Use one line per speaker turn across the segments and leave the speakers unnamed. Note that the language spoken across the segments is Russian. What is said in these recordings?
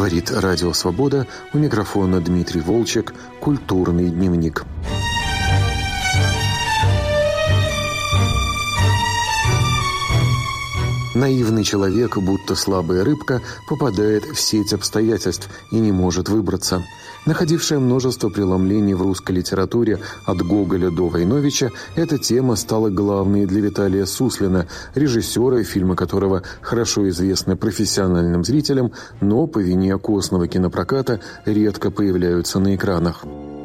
Говорит Радио Свобода, у микрофона Дмитрий Волчек, «Культурный дневник». Наивный человек, будто слабая рыбка, попадает в сеть обстоятельств и не может выбраться. Находившая множество преломлений в русской литературе от Гоголя до Войновича, эта тема стала главной для Виталия Суслина, режиссера, фильмы которого хорошо известны профессиональным зрителям, но по вине костного кинопроката редко появляются на экранах.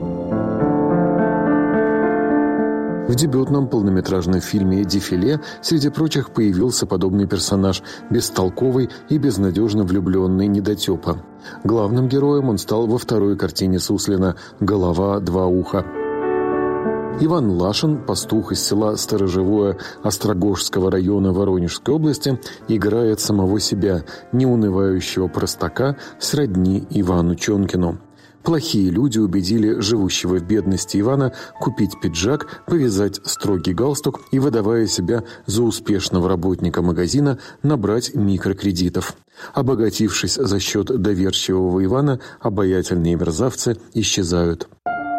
В дебютном полнометражном фильме «Дефиле» среди прочих появился подобный персонаж, бестолковый и безнадежно влюбленный недотепа. Главным героем он стал во второй картине Суслина «Голова, два уха». Иван Лашин, пастух из села Сторожевое Острогожского района Воронежской области, играет самого себя, неунывающего простака, сродни Ивану Чонкину. Плохие люди убедили живущего в бедности Ивана купить пиджак, повязать строгий галстук и, выдавая себя за успешного работника магазина, набрать микрокредитов. Обогатившись за счет доверчивого Ивана, обаятельные мерзавцы исчезают.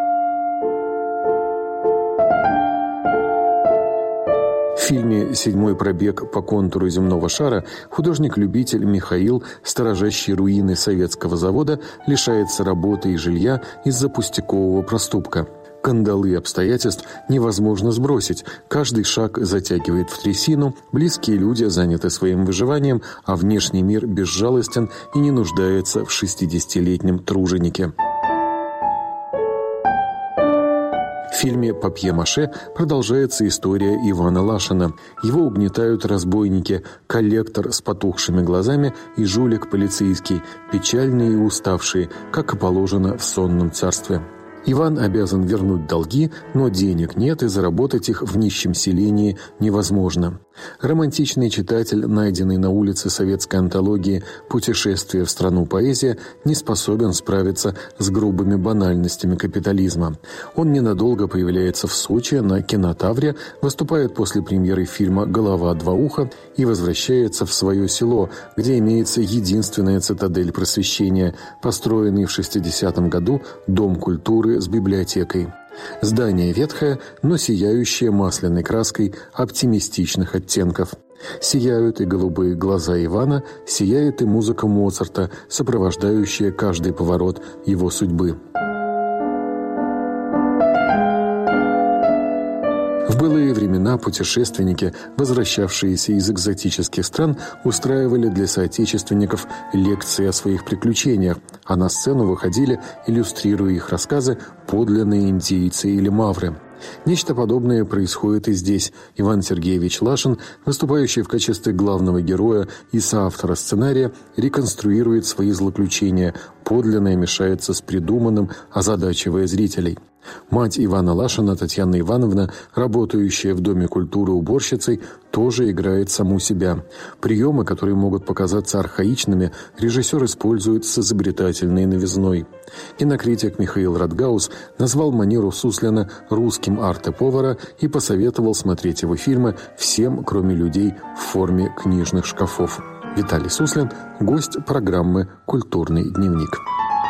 В фильме «Седьмой пробег по контуру земного шара» художник-любитель Михаил, сторожащий руины советского завода, лишается работы и жилья из-за пустякового проступка. Кандалы обстоятельств невозможно сбросить, каждый шаг затягивает в трясину, близкие люди заняты своим выживанием, а внешний мир безжалостен и не нуждается в 60-летнем труженике. В фильме «Папье-маше» продолжается история Ивана Лашина. Его угнетают разбойники, коллектор с потухшими глазами и жулик полицейский, печальные и уставшие, как и положено в сонном царстве. Иван обязан вернуть долги, но денег нет, и заработать их в нищем селении невозможно. Романтичный читатель, найденный на улице советской антологии «Путешествие в страну поэзия», не способен справиться с грубыми банальностями капитализма. Он ненадолго появляется в Сочи на Кинотавре, выступает после премьеры фильма «Голова, два уха» и возвращается в свое село, где имеется единственная цитадель просвещения, построенный в 60-м году Дом культуры с библиотекой. Здание ветхое, но сияющее масляной краской оптимистичных оттенков. Сияют и голубые глаза Ивана, сияет и музыка Моцарта, сопровождающая каждый поворот его судьбы. В былые времена путешественники, возвращавшиеся из экзотических стран, устраивали для соотечественников лекции о своих приключениях, а на сцену выходили, иллюстрируя их рассказы, подлинные индейцы или мавры. Нечто подобное происходит и здесь. Иван Сергеевич Лашин, выступающий в качестве главного героя и соавтора сценария, реконструирует свои злоключения, подлинное мешается с придуманным, озадачивая зрителей. Мать Ивана Лашина, Татьяна Ивановна, работающая в Доме культуры уборщицей, тоже играет саму себя. Приемы, которые могут показаться архаичными, режиссер использует с изобретательной новизной. Кинокритик Михаил Радгаус назвал манеру Суслина русским арте-повара и посоветовал смотреть его фильмы всем, кроме людей в форме книжных шкафов. Виталий Суслин, гость программы «Культурный дневник».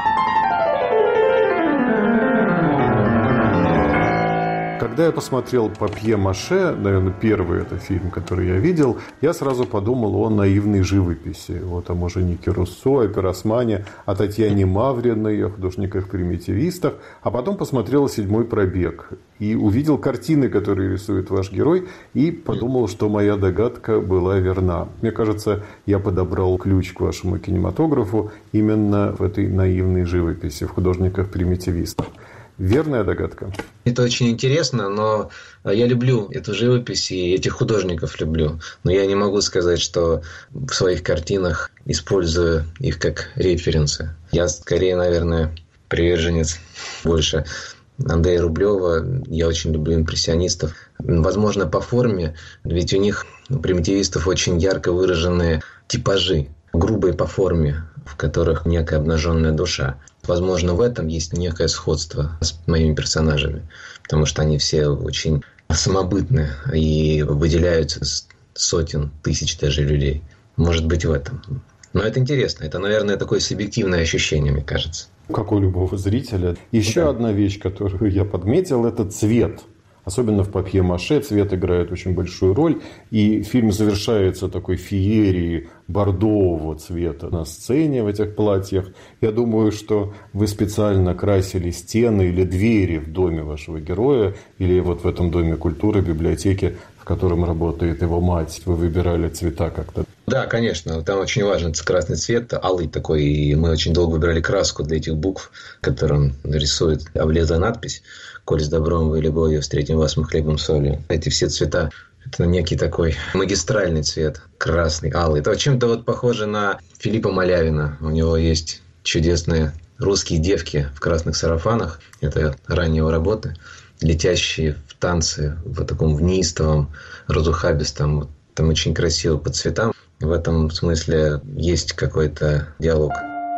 Когда я посмотрел «Папье-маше», наверное, первый это фильм, который я видел, я сразу подумал о наивной живописи. Вот о Муженике Руссо, о Пиросмане, о Татьяне Мавриной, о художниках-примитивистах. А потом посмотрел «Седьмой пробег» и увидел картины, которые рисует ваш герой, и подумал, что моя догадка была верна. Мне кажется, я подобрал ключ к вашему кинематографу именно в этой наивной живописи, в художниках-примитивистах. Верная догадка?
Это очень интересно, но я люблю эту живопись и этих художников люблю. Но я не могу сказать, что в своих картинах использую их как референсы. Я скорее, наверное, приверженец больше Андрея Рублева. Я очень люблю импрессионистов. Возможно, по форме, ведь у них, у примитивистов, очень ярко выраженные типажи, грубые по форме, в которых некая обнаженная душа. Возможно, в этом есть некое сходство с моими персонажами, потому что они все очень самобытны и выделяются из сотен, тысяч даже людей. Может быть, в этом. Но это интересно. Это, наверное, такое субъективное ощущение, мне кажется.
Как у любого зрителя. Еще одна вещь, которую я подметил, это цвет. Особенно в папье-маше цвет играет очень большую роль. И фильм завершается такой феерией бордового цвета на сцене в этих платьях. Я думаю, что вы специально красили стены или двери в доме вашего героя, или вот в этом доме культуры, библиотеке, в котором работает его мать. Вы выбирали цвета как-то.
Да, конечно. Там очень важен красный цвет, алый такой. И мы очень долго выбирали краску для этих букв, которым рисует облезлая надпись: «Коль с добром вы любовью встретим вас мы хлебом солью». Эти все цвета – это некий такой магистральный цвет. Красный, алый. Это чем-то вот похоже на Филиппа Малявина. У него есть чудесные русские девки в красных сарафанах. Это ранние его работы. Летящие в танцы в таком неистовом, разухабистом. Там очень красиво по цветам. В этом смысле есть какой-то диалог.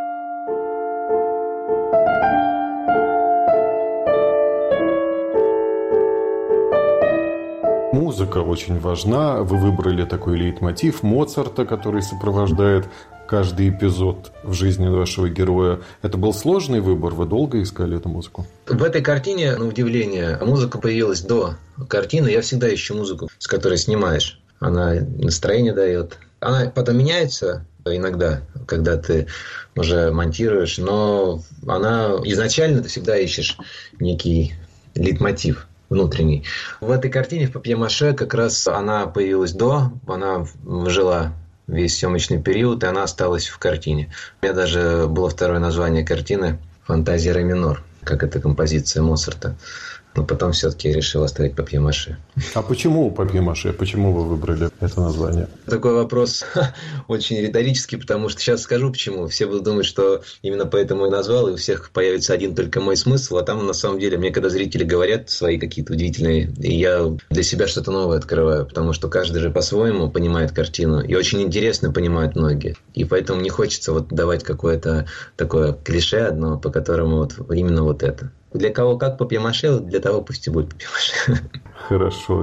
Музыка очень важна. Вы выбрали такой лейтмотив Моцарта, который сопровождает каждый эпизод в жизни вашего героя. Это был сложный выбор? Вы долго искали эту музыку?
В этой картине, на удивление, музыка появилась до картины. Я всегда ищу музыку, с которой снимаешь. Она настроение дает. Она потом меняется иногда, когда ты уже монтируешь, но она изначально ты всегда ищешь некий лейтмотив внутренний. В этой картине, в папье-маше, как раз она появилась до, она жила весь съемочный период, и она осталась в картине. У меня даже было второе название картины «Фантазия ре минор», как эта композиция Моцарта. Но потом все-таки решил оставить папье-маше.
А почему папье-маше? Почему вы выбрали это название?
Такой вопрос очень риторический, потому что сейчас скажу почему. Все будут думать, что именно поэтому и назвал, и у всех появится один только мой смысл. А там на самом деле, мне когда зрители говорят свои какие-то удивительные, и я для себя что-то новое открываю, потому что каждый же по-своему понимает картину, и очень интересно понимают многие. И поэтому не хочется вот давать какое-то такое клише одно, по которому вот именно вот это. Для кого как папье-маше, для того пусть и будет папье-маше.
Хорошо.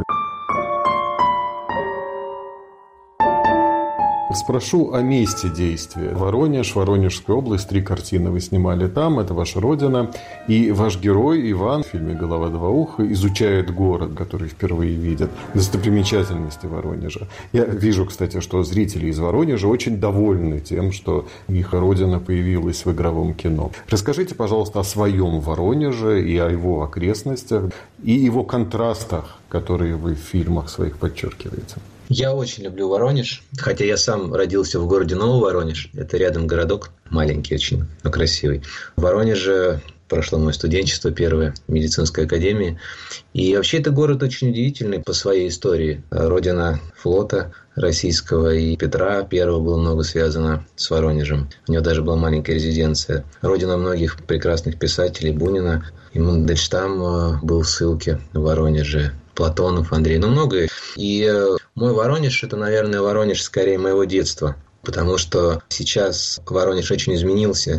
Спрошу о месте действия. Воронеж, Воронежская область, 3 картины вы снимали там, это ваша родина. И ваш герой Иван в фильме «Голова два уха» изучает город, который впервые видит, достопримечательности Воронежа. Я вижу, кстати, что зрители из Воронежа очень довольны тем, что их родина появилась в игровом кино. Расскажите, пожалуйста, о своем Воронеже и о его окрестностях, и его контрастах, которые вы в фильмах своих подчеркиваете.
Я очень люблю Воронеж, хотя я сам родился в городе Новый Воронеж. Это рядом городок, маленький очень, но красивый. В Воронеже прошло мое студенчество первое в медицинской академии. И вообще это город очень удивительный по своей истории. Родина флота российского, и Петра Первого было много связано с Воронежем. У него даже была маленькая резиденция. Родина многих прекрасных писателей, Бунина. И Мандельштам был в ссылке в Воронеже. Платонов, Андрей, много. И мой Воронеж – это, наверное, Воронеж скорее моего детства. Потому что сейчас Воронеж очень изменился.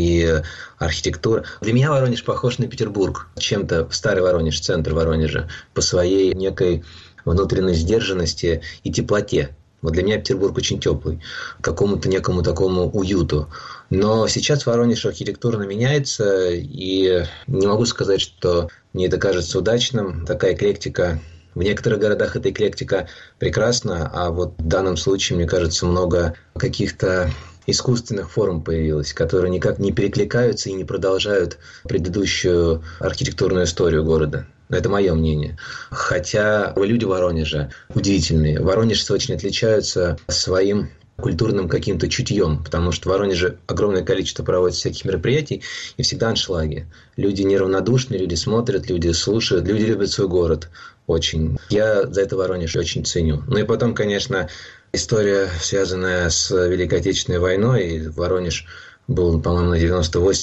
И архитектура... Для меня Воронеж похож на Петербург. Чем-то старый Воронеж, центр Воронежа. По своей некой внутренней сдержанности и теплоте. Вот для меня Петербург очень теплый. Какому-то некому такому уюту. Но сейчас Воронеж архитектурно меняется. И не могу сказать, что мне это кажется удачным. Такая эклектика... В некоторых городах эта эклектика прекрасна, а вот в данном случае, мне кажется, много каких-то искусственных форм появилось, которые никак не перекликаются и не продолжают предыдущую архитектурную историю города. Это мое мнение. Хотя люди Воронежа удивительные. Воронежцы очень отличаются своим культурным каким-то чутьем, потому что в Воронеже огромное количество проводится всяких мероприятий и всегда аншлаги. Люди неравнодушны, люди смотрят, люди слушают, люди любят свой город очень. Я за это Воронеж очень ценю. Ну и потом, конечно, история, связанная с Великой Отечественной войной, и Воронеж был, по-моему, на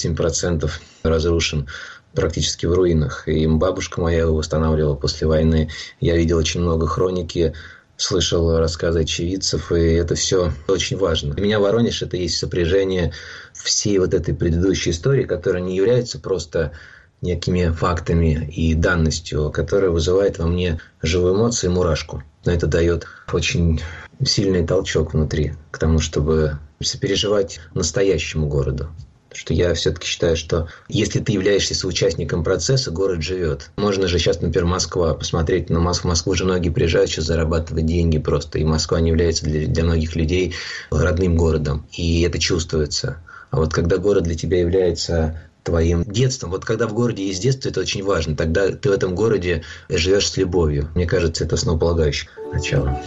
98% разрушен, практически в руинах. И бабушка моя его восстанавливала после войны. Я видел очень много хроники, слышал рассказы очевидцев, и это все очень важно. Для меня Воронеж – это есть сопряжение всей вот этой предыдущей истории, которая не является просто некими фактами и данностью, которая вызывает во мне живую эмоцию и мурашку. но это дает очень сильный толчок внутри к тому, чтобы сопереживать настоящему городу. Потому что я все-таки считаю, что если ты являешься соучастником процесса, город живет. Можно же сейчас, например, Москва, посмотреть на Москву. В Москву же многие приезжают сейчас зарабатывать деньги просто. И Москва не является для многих людей родным городом. И это чувствуется. А вот когда город для тебя является твоим детством. Вот когда в городе есть детство, это очень важно. Тогда ты в этом городе живешь с любовью. Мне кажется, это основополагающее начало.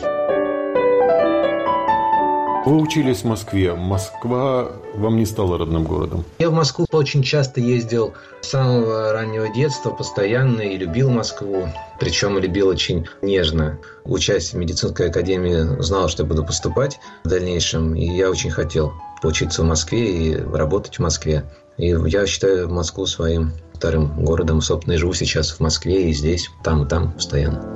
Вы учились в Москве. Москва вам не стала родным городом?
Я в Москву очень часто ездил с самого раннего детства, постоянно, и любил Москву. Причем любил очень нежно. Учась в медицинской академии, знал, что я буду поступать в дальнейшем. И я очень хотел поучиться в Москве и работать в Москве. И я считаю Москву своим вторым городом. Собственно, и живу сейчас в Москве и здесь, там и там постоянно.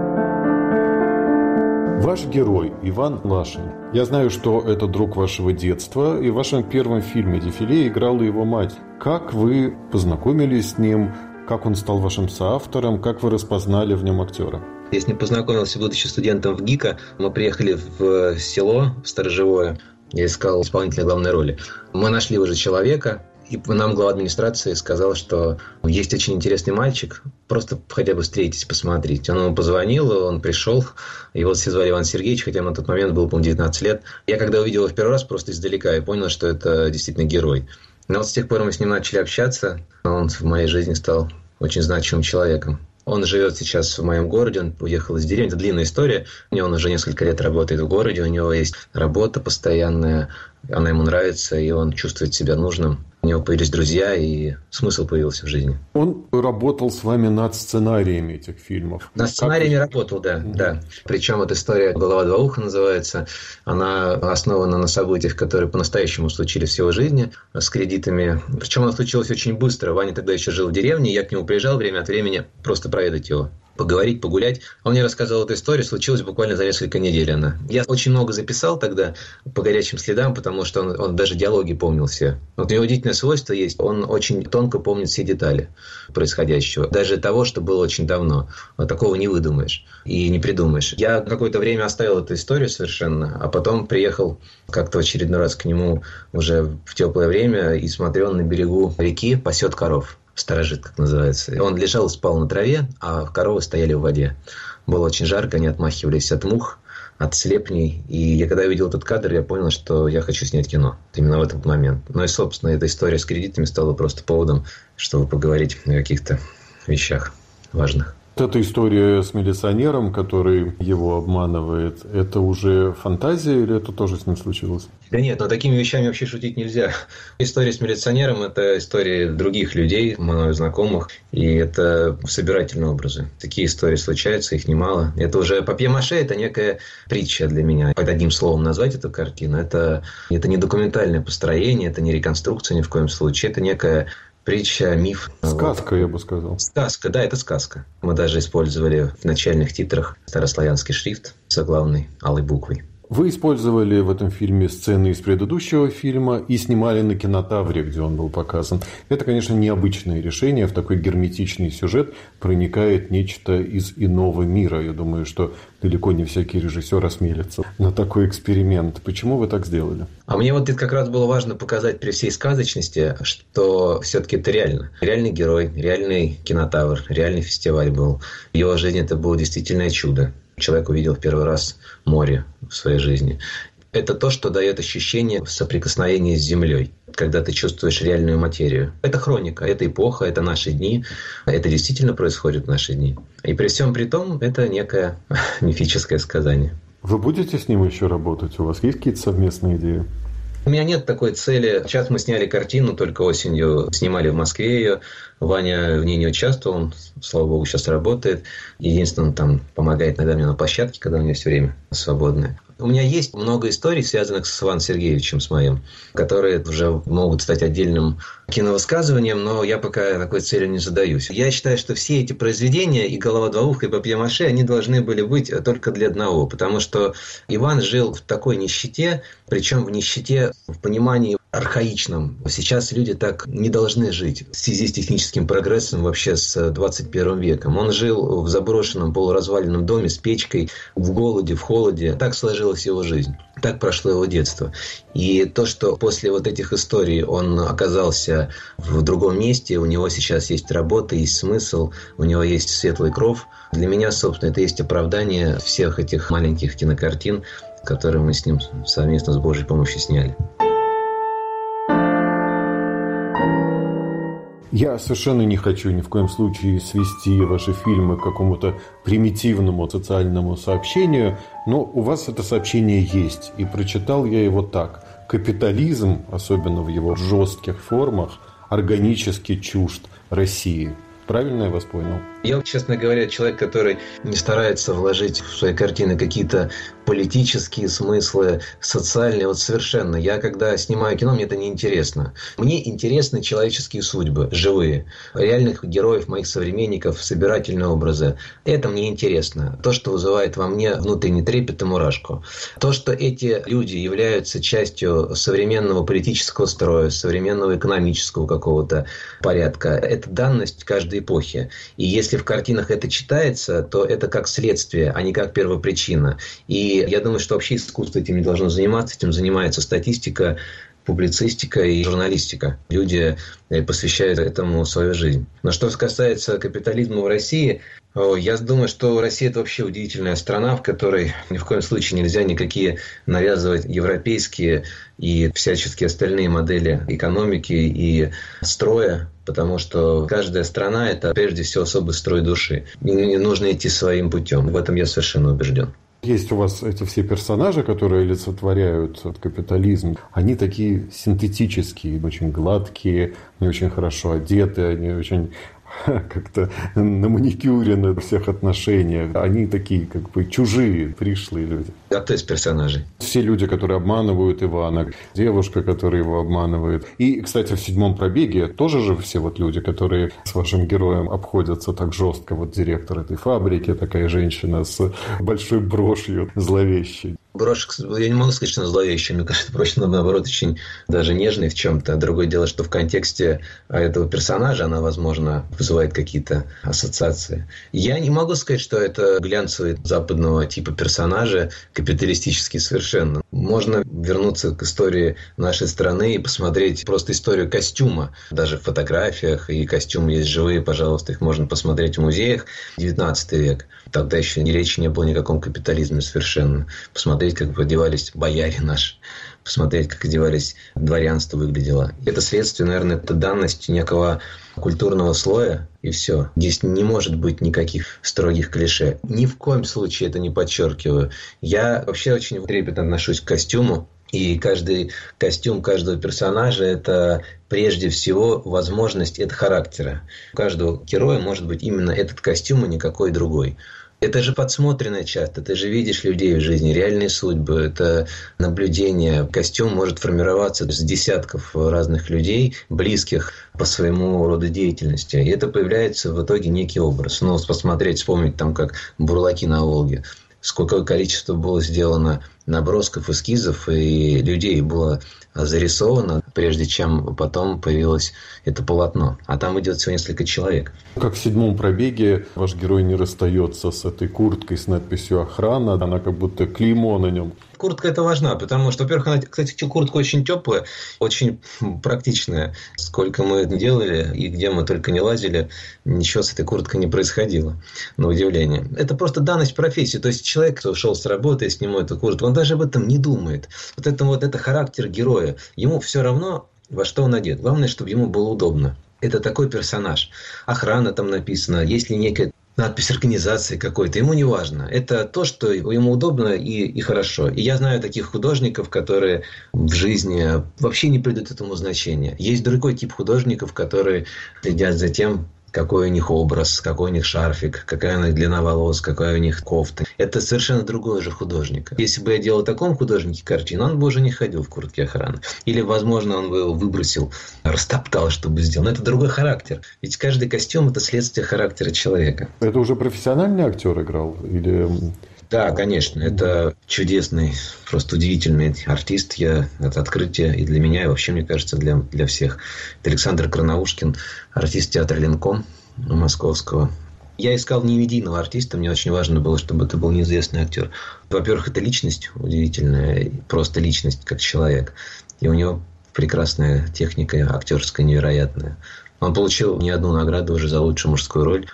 Ваш герой Иван Лашин. Я знаю, что это друг вашего детства, и в вашем первом фильме «Дефиле» играла его мать. Как вы познакомились с ним? Как он стал вашим соавтором? Как вы распознали в нем актера?
Я с ним познакомился, будучи студентом в ГИКа. Мы приехали в село, в Сторожевое. Я искал исполнителя главной роли. Мы нашли уже человека. И нам глава администрации сказал, что есть очень интересный мальчик, просто хотя бы встретитесь, посмотреть. Он ему позвонил, он пришел, его все звали Иван Сергеевич, хотя ему на тот момент было, по-моему, 19 лет. Я когда увидел его в первый раз просто издалека, я понял, что это действительно герой. Но вот с тех пор мы с ним начали общаться, он в моей жизни стал очень значимым человеком. Он живет сейчас в моем городе, он уехал из деревни, это длинная история. Он уже несколько лет работает в городе, у него есть работа постоянная, она ему нравится, и он чувствует себя нужным. У него появились друзья, и смысл появился в жизни.
Он работал с вами над сценариями этих фильмов?
Над сценариями работал, да. Причем эта история «Голова два уха» называется. Она основана на событиях, которые по-настоящему случились в его жизни, с кредитами. Причем она случилась очень быстро. Ваня тогда еще жил в деревне, я к нему приезжал время от времени просто проведать его. Поговорить, погулять. Он мне рассказал эту историю, случилось буквально за несколько недель она. Я очень много записал тогда по горячим следам, потому что он даже диалоги помнил все. Вот у него удивительное свойство есть, он очень тонко помнит все детали происходящего. Даже того, что было очень давно. Вот такого не выдумаешь и не придумаешь. Я какое-то время оставил эту историю совершенно, а потом приехал как-то в очередной раз к нему уже в теплое время и смотрел на берегу реки, пасет коров. Сторожит, как называется. Он лежал и спал на траве, а коровы стояли в воде. Было очень жарко, они отмахивались от мух, от слепней. И я когда увидел этот кадр, я понял, что я хочу снять кино. Именно в этот момент. Ну и, собственно, эта история с кредитами стала просто поводом, чтобы поговорить о каких-то вещах важных.
Эта история с милиционером, который его обманывает, это уже фантазия или это тоже с ним случилось?
Да нет, но такими вещами вообще шутить нельзя. История с милиционером – это история других людей, мною знакомых, и это собирательные образы. Такие истории случаются, их немало. Это уже папье-маше – это некая притча для меня. Под одним словом назвать эту картину – это не документальное построение, это не реконструкция ни в коем случае, это некая притча, миф.
Сказка, я бы сказал.
Сказка, да, это сказка. Мы даже использовали в начальных титрах старославянский шрифт заглавный алой буквой.
Вы использовали в этом фильме сцены из предыдущего фильма и снимали на Кинотавре, где он был показан. Это, конечно, необычное решение. В такой герметичный сюжет проникает нечто из иного мира. Я думаю, что далеко не всякий режиссер осмелится на такой эксперимент. Почему вы так сделали?
А мне вот это как раз было важно показать при всей сказочности, что все-таки это реально. Реальный герой, реальный Кинотавр, реальный фестиваль был. В его жизни это было действительное чудо. Человек увидел в первый раз море в своей жизни. Это то, что дает ощущение соприкосновения с землей, когда ты чувствуешь реальную материю. Это хроника, это эпоха, это наши дни. Это действительно происходит в наши дни. И при всем при том, это некое мифическое сказание.
Вы будете с ним еще работать? У вас есть какие-то совместные идеи?
У меня нет такой цели. Сейчас мы сняли картину, только осенью снимали в Москве ее. Ваня в ней не участвовал, он, слава богу, сейчас работает. Единственное, он там помогает иногда мне на площадке, когда у него есть время свободное. У меня есть много историй, связанных с Иваном Сергеевичем, с моим, которые уже могут стать отдельным киновысказыванием, но я пока такой целью не задаюсь. Я считаю, что все эти произведения, и «Голова двух», и «Папье-маше», они должны были быть только для одного, потому что Иван жил в такой нищете, причем в нищете в понимании архаичном. Сейчас люди так не должны жить в связи с техническим прогрессом вообще с 21 веком. Он жил в заброшенном полуразваленном доме с печкой, в голоде, в холоде. Так сложилась его жизнь. Так прошло его детство. И то, что после вот этих историй он оказался в другом месте, у него сейчас есть работа, есть смысл, у него есть светлый кров. Для меня, собственно, это есть оправдание всех этих маленьких кинокартин, которые мы с ним совместно с Божьей помощью сняли.
Я совершенно не хочу ни в коем случае свести ваши фильмы к какому-то примитивному социальному сообщению, но у вас это сообщение есть, и прочитал я его так. Капитализм, особенно в его жестких формах, органически чужд России. Правильно я вас понял?
Я, честно говоря, человек, который не старается вложить в свои картины какие-то политические смыслы, социальные, вот совершенно. Я, когда снимаю кино, мне это не интересно. Мне интересны человеческие судьбы, живые, реальных героев, моих современников, собирательные образы. Это мне интересно. То, что вызывает во мне внутренний трепет и мурашку. То, что эти люди являются частью современного политического строя, современного экономического какого-то порядка, это данность каждой эпохи. И если в картинах это читается, то это как следствие, а не как первопричина. И я думаю, что вообще искусство этим не должно заниматься. Этим занимается статистика, публицистика и журналистика. Люди посвящают этому свою жизнь. Но что касается капитализма в России, я думаю, что Россия – это вообще удивительная страна, в которой ни в коем случае нельзя никакие навязывать европейские и всяческие остальные модели экономики и строя, потому что каждая страна – это прежде всего особый строй души. И нужно идти своим путем. В этом я совершенно убежден.
Есть у вас эти все персонажи, которые олицетворяют капитализм. Они такие синтетические, очень гладкие, не очень хорошо одеты, они очень как-то на маникюре, во всех отношениях. Они такие как бы чужие, пришлые люди.
А кто из персонажей?
Все люди, которые обманывают Ивана, девушка, которая его обманывает. И, кстати, в «Седьмом пробеге» тоже же все вот люди, которые с вашим героем обходятся так жестко. Вот директор этой фабрики, такая женщина с большой брошью зловещей.
Брошь, я не могу сказать, что она зловещая. Мне кажется, брошь, наоборот, очень даже нежный в чем-то. Другое дело, что в контексте этого персонажа она, возможно, вызывает какие-то ассоциации. Я не могу сказать, что это глянцевый западного типа персонажи, капиталистический совершенно. Можно вернуться к истории нашей страны и посмотреть просто историю костюма. Даже в фотографиях, и костюмы есть живые, пожалуйста, их можно посмотреть в музеях. 19 век. Тогда еще речи не было ни о каком капитализме совершенно. Посмотреть, как одевались бояре наши. Посмотреть, как одевались дворянство выглядело. Это следствие, наверное, это данность некого культурного слоя, и все. Здесь не может быть никаких строгих клише. Ни в коем случае это не подчеркиваю. Я вообще очень трепетно отношусь к костюму. И каждый костюм каждого персонажа – это прежде всего возможность от характера. У каждого героя может быть именно этот костюм, а никакой другой. Это же подсмотрено часто, ты же видишь людей в жизни, реальные судьбы, это наблюдение. Костюм может формироваться с десятков разных людей, близких по своему роду деятельности. И это появляется в итоге некий образ. Ну, посмотреть, вспомнить там, как «Бурлаки на Волге». Сколько количество было сделано набросков, эскизов, и людей было зарисовано, прежде чем потом появилось это полотно. А там идет всего несколько человек.
Как в «Седьмом пробеге» ваш герой не расстается с этой курткой с надписью «Охрана», она как будто клеймо на нем.
Куртка это важна, потому что, во-первых, она, кстати, куртка очень теплая, очень практичная. Сколько мы делали и где мы только не лазили, ничего с этой курткой не происходило, на удивление. Это просто данность профессии. То есть человек, кто ушел с работы и сниму эту куртку, он даже об этом не думает. Вот это характер героя. Ему все равно, во что он одет. Главное, чтобы ему было удобно. Это такой персонаж. Охрана там написана, есть ли некая надпись организации какой-то, ему не важно. Это то, что ему удобно и хорошо. И я знаю таких художников, которые в жизни вообще не придают этому значения. Есть другой тип художников, которые следят за тем, какой у них образ, какой у них шарфик, какая у них длина волос, какая у них кофта. Это совершенно другой уже художник. Если бы я делал такому художнике картину, он бы уже не ходил в куртке охраны. Или, возможно, он бы его выбросил, растоптал, чтобы сделал. Но это другой характер. Ведь каждый костюм – это следствие характера человека.
Это уже профессиональный актер играл? Или...
Да, конечно. Это чудесный, просто удивительный артист. Это открытие и для меня, и вообще, мне кажется, для всех. Это Александр Карнаушкин, артист театра «Ленком» московского. Я искал не медийного артиста, мне очень важно было, чтобы это был неизвестный актер. Во-первых, это личность удивительная, просто личность как человек. И у него прекрасная техника актерская, невероятная. Он получил не одну награду уже за лучшую мужскую роль,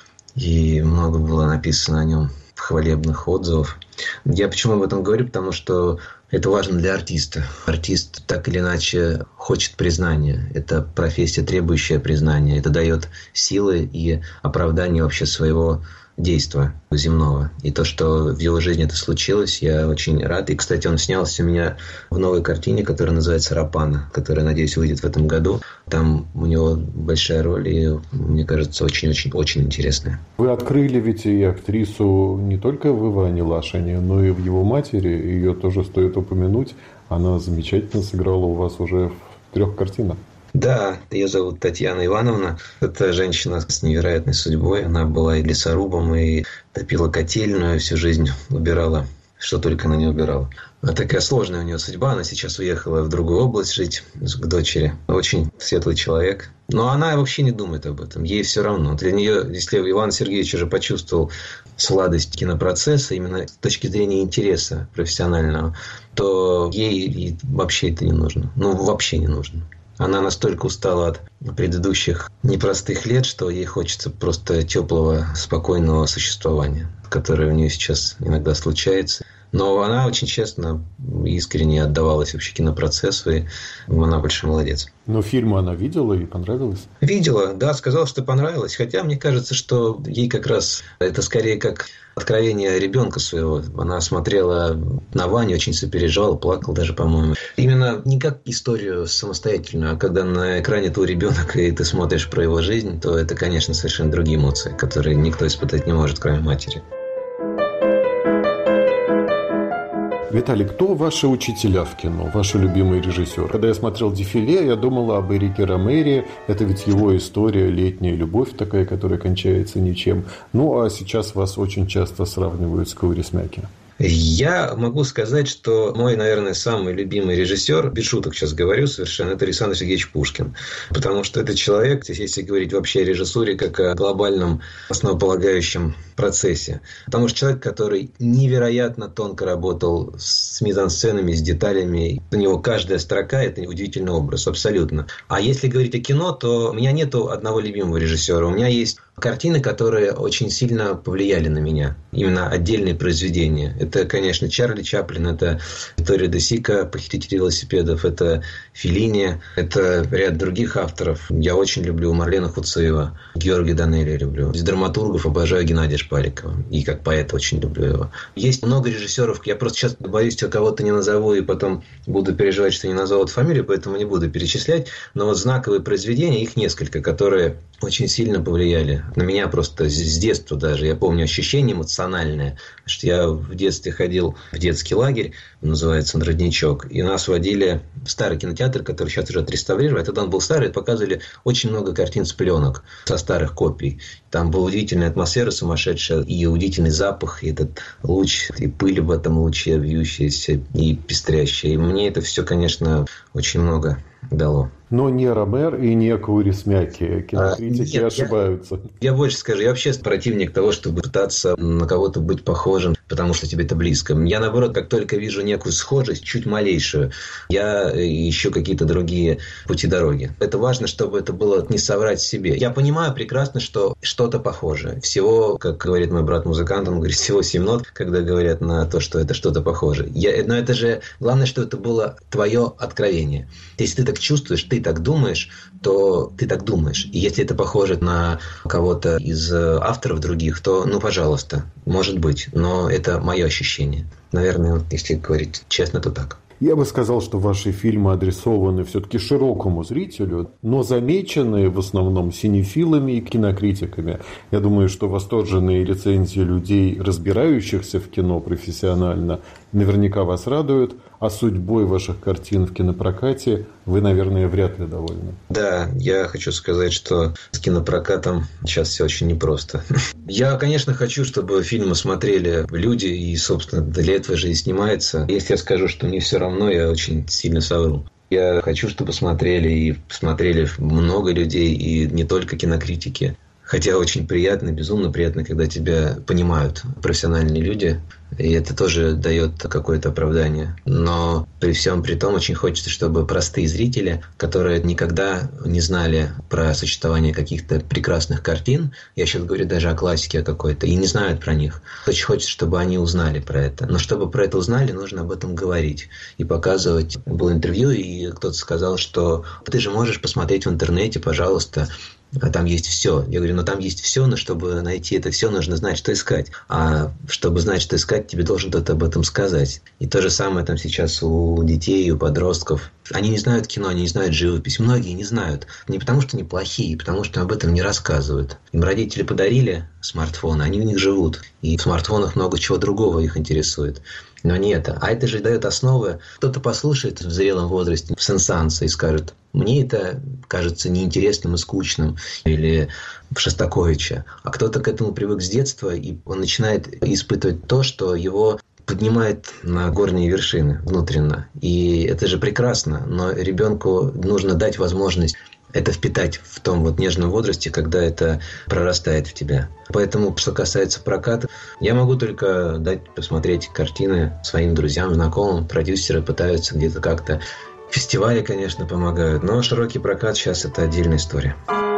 и много было написано о нем хвалебных отзывов. Я почему об этом говорю? Потому что это важно для артиста. Артист так или иначе хочет признания. Это профессия, требующая признания. Это дает силы и оправдание вообще своего действа земного. И то, что в его жизни это случилось, я очень рад. И, кстати, он снялся у меня в новой картине, которая называется «Рапана», которая, надеюсь, выйдет в этом году. Там у него большая роль, и, мне кажется, очень-очень-очень интересная.
Вы открыли ведь и актрису не только в Иване Лашине, но и в его матери. Ее тоже стоит упомянуть. Она замечательно сыграла у вас уже в 3 картинах.
Да, ее зовут Татьяна Ивановна. Это женщина с невероятной судьбой. Она была и лесорубом, и топила котельную, всю жизнь убирала, что только она не убирала. Такая сложная у нее судьба. Она сейчас уехала в другую область жить к дочери. Очень светлый человек. Но она вообще не думает об этом. Ей все равно. Для нее, если Иван Сергеевич уже почувствовал сладость кинопроцесса, именно с точки зрения интереса профессионального, то ей вообще это не нужно. Вообще не нужно. Она настолько устала от предыдущих непростых лет, что ей хочется просто теплого, спокойного существования, которое у нее сейчас иногда случается. Но она очень честно, искренне отдавалась вообще кинопроцессу, и она большой молодец.
Но фильм она видела и понравилось?
Видела, да, сказала, что понравилось. Хотя мне кажется, что ей как раз это скорее как откровение ребенка своего. Она смотрела на Ваню, очень сопереживала, плакала даже, по-моему. Именно не как историю самостоятельную, а когда на экране твой ребенок, и ты смотришь про его жизнь, то это, конечно, совершенно другие эмоции, которые никто испытать не может, кроме матери.
Виталий, кто ваши учителя в кино, ваши любимые режиссеры? Когда я смотрел «Дефиле», я думал об Эрике Ромере. Это ведь его история, летняя любовь такая, которая кончается ничем. А сейчас вас очень часто сравнивают с Каурисмяки.
Я могу сказать, что мой, наверное, самый любимый режиссер, без шуток сейчас говорю совершенно, это Александр Сергеевич Пушкин. Потому что это человек, если говорить вообще о режиссуре, как о глобальном основополагающем процессе. Потому что человек, который невероятно тонко работал с мизансценами, с деталями. У него каждая строка – это удивительный образ, абсолютно. А если говорить о кино, то у меня нету одного любимого режиссера. У меня есть картины, которые очень сильно повлияли на меня. Именно отдельные произведения. Это, конечно, Чарли Чаплин, это Витторио де Сика, «Похититель велосипедов», это Феллини, это ряд других авторов. Я очень люблю Марлена Хуцеева, Георгия Данелия люблю. Из драматургов обожаю Геннадия Шпаликова. И как поэта очень люблю его. Есть много режиссеров. Я просто сейчас боюсь, что кого-то не назову, и потом буду переживать, что не назовут фамилию, поэтому не буду перечислять. Но вот знаковые произведения, их несколько, которые очень сильно повлияли на меня просто с детства даже. Я помню ощущение эмоциональное, что я в детстве ходил в детский лагерь, называется он «Родничок», и нас водили в старый кинотеатр, который сейчас уже отреставрировали. Тогда он был старый, показывали очень много картин с пленок, со старых копий. Там была удивительная атмосфера сумасшедшая, и удивительный запах, и этот луч, и пыль в этом луче вьющаяся, и пестрящая. И мне это все, конечно, очень много дало.
Но не Ромер и не Каурисмяки. Кинокритики ошибаются.
Я больше скажу. Я вообще противник того, чтобы пытаться на кого-то быть похожим, потому что тебе это близко. Я, наоборот, как только вижу некую схожесть, чуть малейшую, я ищу какие-то другие пути дороги. Это важно, чтобы это было не соврать себе. Я понимаю прекрасно, что что-то похожее. Всего, как говорит мой брат-музыкант, он говорит, всего 7 нот, когда говорят на то, что это что-то похожее. Но это же главное, что это было твое откровение. Если ты так чувствуешь, ты так думаешь, то ты так думаешь. И если это похоже на кого-то из авторов других, то, пожалуйста, может быть. Но это мое ощущение. Наверное, если говорить честно, то так.
Я бы сказал, что ваши фильмы адресованы все-таки широкому зрителю, но замечены в основном синефилами и кинокритиками. Я думаю, что восторженные рецензии людей, разбирающихся в кино профессионально, наверняка вас радуют, а судьбой ваших картин в кинопрокате вы, наверное, вряд ли довольны.
Да, я хочу сказать, что с кинопрокатом сейчас все очень непросто. Я, конечно, хочу, чтобы фильмы смотрели люди, и, собственно, для этого же и снимается. Если я скажу, что мне все равно, я очень сильно совру. Я хочу, чтобы смотрели много людей, и не только кинокритики. Хотя очень приятно, безумно приятно, когда тебя понимают профессиональные люди, и это тоже дает какое-то оправдание. Но при всем при том очень хочется, чтобы простые зрители, которые никогда не знали про существование каких-то прекрасных картин, я сейчас говорю даже о классике какой-то, и не знают про них, очень хочется, чтобы они узнали про это. Но чтобы про это узнали, нужно об этом говорить и показывать. Было интервью, и кто-то сказал, что ты же можешь посмотреть в интернете, пожалуйста, а там есть все. Я говорю, там есть все, но чтобы найти это все, нужно знать, что искать. А чтобы знать, что искать, тебе должен кто-то об этом сказать. И то же самое там сейчас у детей, у подростков. Они не знают кино, они не знают живопись. Многие не знают. Не потому, что они плохие, а потому, что об этом не рассказывают. Им родители подарили смартфоны, они в них живут. И в смартфонах много чего другого их интересует. Но не это. А это же дает основы. Кто-то послушает в зрелом возрасте Сен-Санса и скажет: мне это кажется неинтересным и скучным. Или в Шостаковича. А кто-то к этому привык с детства, и он начинает испытывать то, что его поднимает на горние вершины внутренно. И это же прекрасно. Но ребенку нужно дать возможность это впитать в том нежном возрасте, когда это прорастает в тебя. Поэтому, что касается проката, я могу только дать посмотреть картины своим друзьям, знакомым. Продюсеры пытаются где-то как-то. Фестивали, конечно, помогают, но широкий прокат сейчас это отдельная история.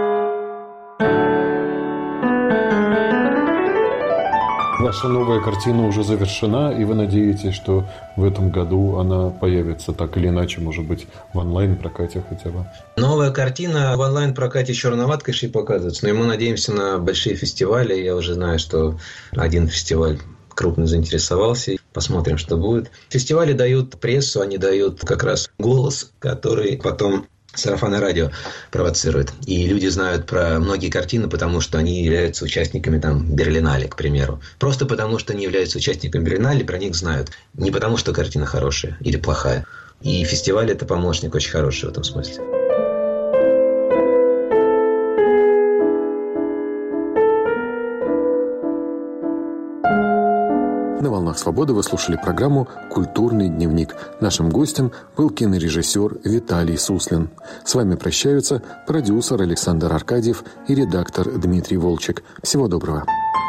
Ваша новая картина уже завершена, и вы надеетесь, что в этом году она появится так или иначе, может быть, в онлайн-прокате хотя бы?
Новая картина в онлайн-прокате еще рановато, конечно, и показывается, но мы надеемся на большие фестивали. Я уже знаю, что один фестиваль крупно заинтересовался. Посмотрим, что будет. Фестивали дают прессу, они дают как раз голос, который потом сарафанное радио провоцирует. И люди знают про многие картины, потому что они являются участниками Берлинале, к примеру. Просто потому, что они являются участниками Берлинале, про них знают. Не потому, что картина хорошая или плохая. И фестиваль – это помощник очень хороший в этом смысле.
На «Волнах свободы» вы слушали программу «Культурный дневник». Нашим гостем был кинорежиссер Виталий Суслин. С вами прощаются продюсер Александр Аркадьев и редактор Дмитрий Волчек. Всего доброго.